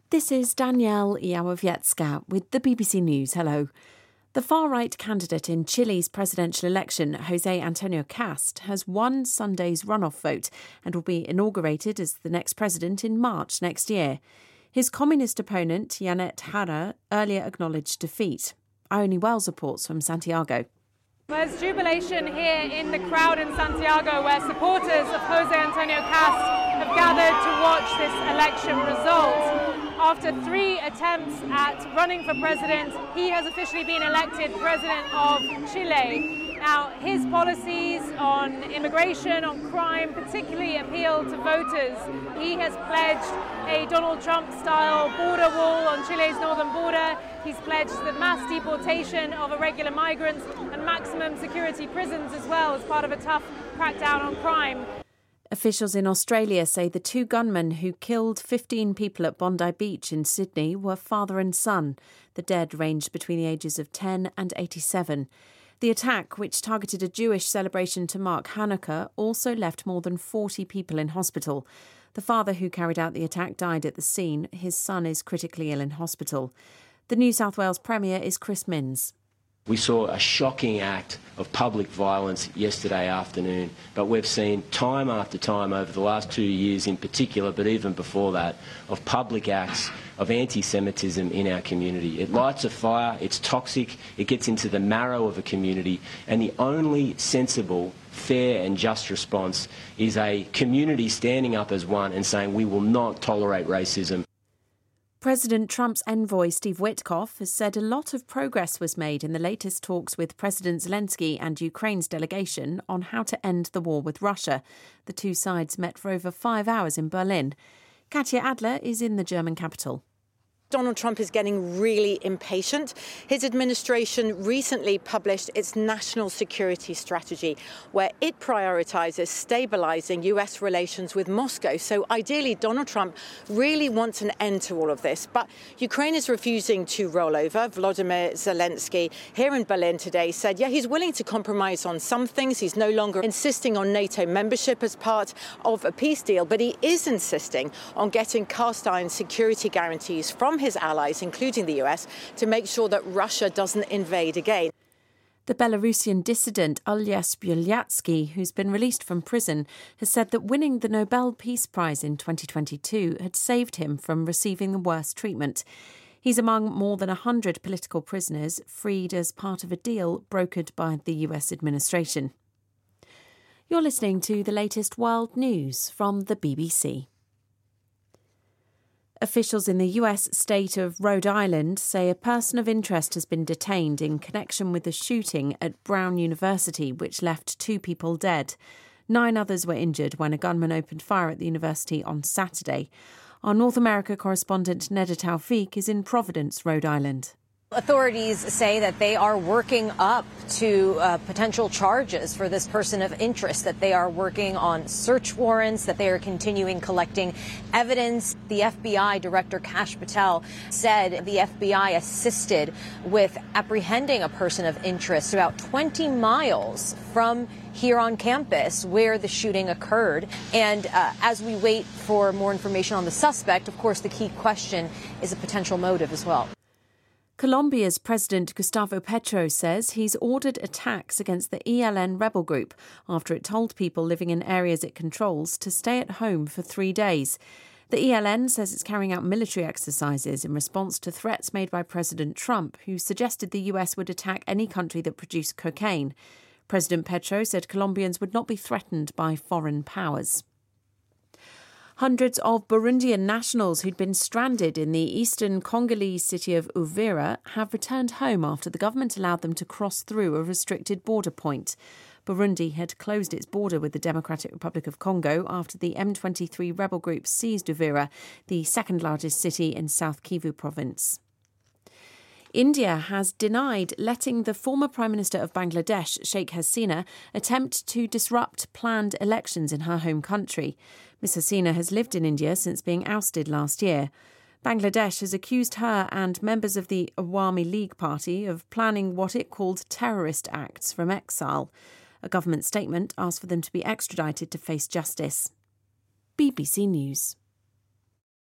This is Danielle Iałowiecka with the BBC News. Hello. The far-right candidate in Chile's presidential election, José Antonio Cast, has won Sunday's runoff vote and will be inaugurated as the next president in March next year. His communist opponent, Janet Jara, earlier acknowledged defeat. Ione Wells reports from Santiago. There's jubilation here in the crowd in Santiago where supporters of José Antonio Cast have gathered to watch this election result. After 3 attempts at running for president, he has officially been elected president of Chile. Now, his policies on immigration, on crime, particularly appeal to voters. He has pledged a Donald Trump-style border wall on Chile's northern border. He's pledged the mass deportation of irregular migrants and maximum security prisons as well as part of a tough crackdown on crime. Officials in Australia say the 2 gunmen who killed 15 people at Bondi Beach in Sydney were father and son. The dead ranged between the ages of 10 and 87. The attack, which targeted a Jewish celebration to mark Hanukkah, also left more than 40 people in hospital. The father who carried out the attack died at the scene. His son is critically ill in hospital. The New South Wales Premier is Chris Minns. We saw a shocking act of public violence yesterday afternoon, but we've seen time after time over the last 2 years in particular, but even before that, of public acts of anti-Semitism in our community. It lights a fire, it's toxic, it gets into the marrow of a community, and the only sensible, fair and just response is a community standing up as one and saying we will not tolerate racism. President Trump's envoy, Steve Witkoff, has said a lot of progress was made in the latest talks with President Zelensky and Ukraine's delegation on how to end the war with Russia. The 2 sides met for over 5 hours in Berlin. Katya Adler is in the German capital. Donald Trump is getting really impatient. His administration recently published its national security strategy, where it prioritizes stabilizing US relations with Moscow. So ideally, Donald Trump really wants an end to all of this. But Ukraine is refusing to roll over. Volodymyr Zelensky here in Berlin today said, he's willing to compromise on some things. He's no longer insisting on NATO membership as part of a peace deal, but he is insisting on getting cast iron security guarantees from his allies, including the US, to make sure that Russia doesn't invade again. The Belarusian dissident Olесь Bialyatsky, who's been released from prison, has said that winning the Nobel Peace Prize in 2022 had saved him from receiving the worst treatment. He's among more than 100 political prisoners freed as part of a deal brokered by the US administration. You're listening to the latest world news from the BBC. Officials in the US state of Rhode Island say a person of interest has been detained in connection with the shooting at Brown University, which left 2 people dead. 9 others were injured when a gunman opened fire at the university on Saturday. Our North America correspondent Neda Tawfiq is in Providence, Rhode Island. Authorities say that they are working up to potential charges for this person of interest, that they are working on search warrants, that they are continuing collecting evidence. The FBI Director Kash Patel said the FBI assisted with apprehending a person of interest about 20 miles from here on campus where the shooting occurred. And as we wait for more information on the suspect, of course, the key question is a potential motive as well. Colombia's President Gustavo Petro says he's ordered attacks against the ELN rebel group after it told people living in areas it controls to stay at home for 3 days. The ELN says it's carrying out military exercises in response to threats made by President Trump, who suggested the US would attack any country that produced cocaine. President Petro said Colombians would not be threatened by foreign powers. Hundreds of Burundian nationals who'd been stranded in the eastern Congolese city of Uvira have returned home after the government allowed them to cross through a restricted border point. Burundi had closed its border with the Democratic Republic of Congo after the M23 rebel group seized Uvira, the second largest city in South Kivu province. India has denied letting the former Prime Minister of Bangladesh, Sheikh Hasina, attempt to disrupt planned elections in her home country. Ms Hasina has lived in India since being ousted last year. Bangladesh has accused her and members of the Awami League Party of planning what it called terrorist acts from exile. A government statement asked for them to be extradited to face justice. BBC News.